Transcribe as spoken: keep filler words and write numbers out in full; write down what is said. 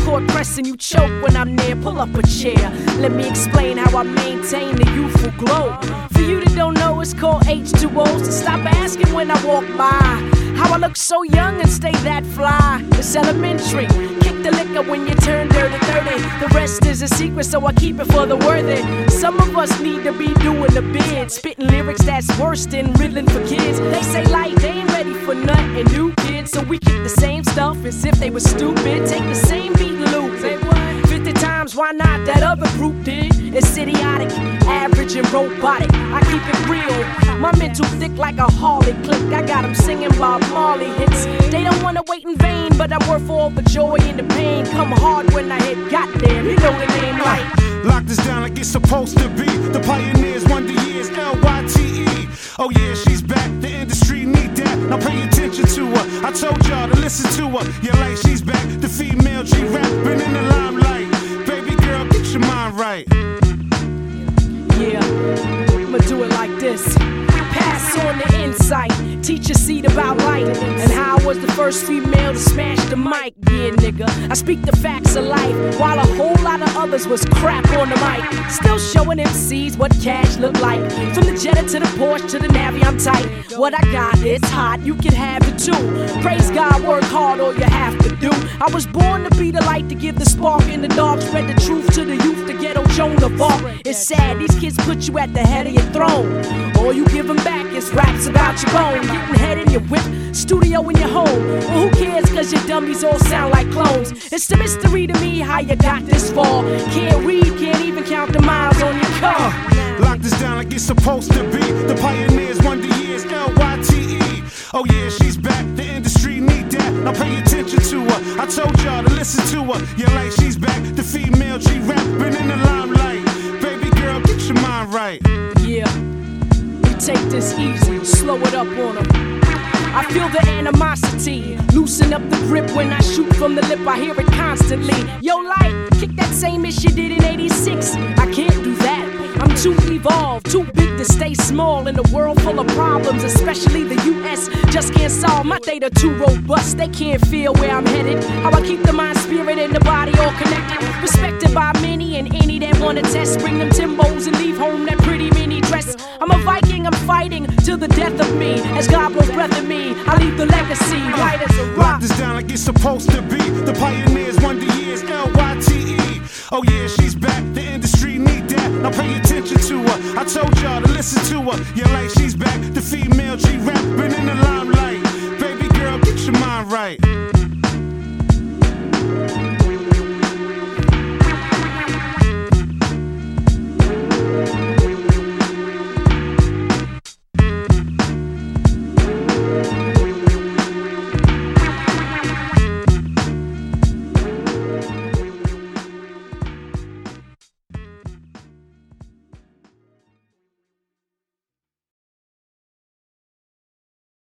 court pressing, you choke when I'm near. Pull up a chair, let me explain how I maintain the youthful glow. For you that don't know, it's called H two O. So stop asking when I walk by how I look so young and stay that fly. It's elementary. Kick the liquor when you turn dirty thirty. The rest is a secret, so I keep it for the worthy. Some of us need to be doing the bid, spitting lyrics that's worse than riddling for kids. They say life, they ain't ready for nothing new, kids. So we kick the same stuff as if they were stupid. Take the same beat and loop it fifty times, why not? That other group did. It's idiotic, average and robotic. I keep it real. My mental thick like a Harley click. I got them singing Bob Marley hits. They don't wanna wait in vain, but I'm worth all the joy and the pain. Come hard when I hit, goddamn, you know the name right. Lock this down like it's supposed to be. The pioneers, wonder years, L Y T E. Oh yeah, she's back, the industry need that. Now pay attention to her. I told y'all to listen to her. Yeah, like she's back, the female G-Rap, been in the limelight. Baby girl, get your mind right. Yeah, I'ma do it like this. Pass on the insight, teach a seed about light, and how I was the first female to smash the mic. Yeah, nigga, I speak the facts of life, while a whole lot of others was crap on the mic. Still showing M Cs what cash look like. From the Jetta to the Porsche to the Navy, I'm tight. What I got is hot, you can have it too. Praise God, work hard, all you have to do. I was born to be the light, to give the spark in the dark, spread the truth to the youth, the ghetto Joan of Arc. It's sad, these kids put you at the head of your throne. All you give them back is raps about your bone. Getting head in your whip, studio in your home. Well, who cares, cause your dummies all sound like clones. It's the mystery to me how you got this far. Can't read, can't even count the miles on your car. Uh, lock this down like it's supposed to be. The pioneers, wonder years, L Y T E. Oh yeah, she's back, the industry need that. Now pay attention to her. I told y'all to listen to her. Yeah, like she's back, the female G-Rap, been in the limelight. Baby girl, get your mind right. Yeah, we take this easy, slow it up on them. I feel the animosity, loosen up the grip when I shoot from the lip, I hear it constantly. Yo, light, kick that same as you did in eighty-six. I can't do that, I'm too evolved, too big to stay small in a world full of problems, especially the U S just can't solve. My data too robust, they can't feel where I'm headed. How I keep the mind, spirit, and the body all connected. Respected by many and any that wanna test. Bring them Timbos and leave home that pretty mini dress. I'm a Viking, I'm fighting till the death of me. As God blows breath in me, I leave the legacy right as a rock. Lock this down like it's supposed to be. The pioneers, wonder years, L Y T E. Oh yeah, she's back, the industry need that. Now pay attention to her. I told y'all to listen to her. Yeah, like she's back, the female G-Rap, been in the limelight. Baby girl, get your mind right.